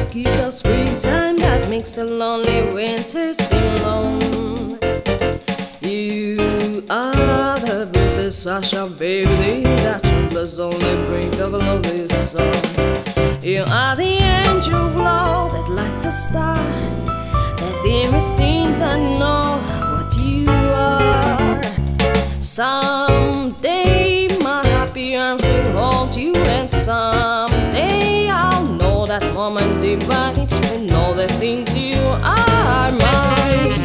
promised kiss of springtime that makes the lonely winter seem long. You are the breath, Sasha, baby, that trembles on the brink of a lonely song. You are the angel glow that lights a star, that dearest things I know what you are. Someday my happy arms will hold you, and someday I'll know that moment divine, and know the things you are mine.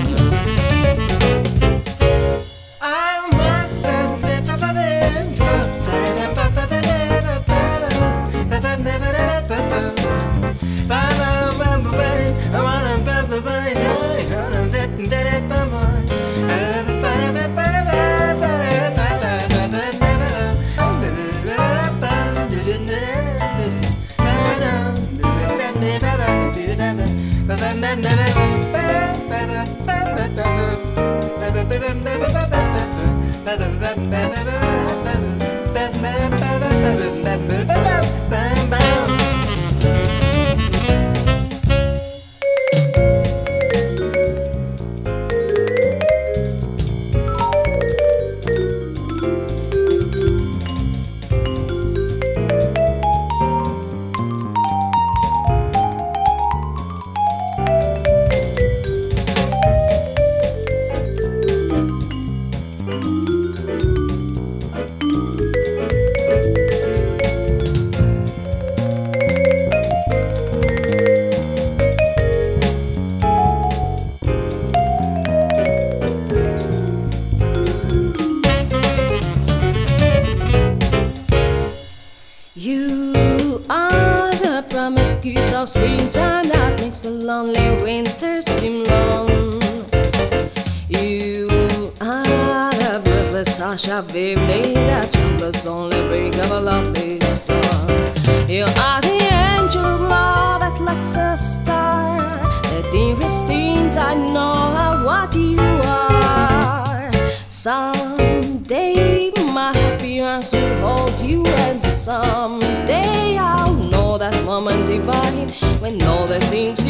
You are the promised kiss of springtime that makes the lonely winter seem long. You are the breathless Sasha, baby, that trembles on the brink of a lovely song. You are the angel glow that lights a star, the dearest things I know are what you are. Someday my happy arms will hold you, and someday I'll know that moment divine, when all the things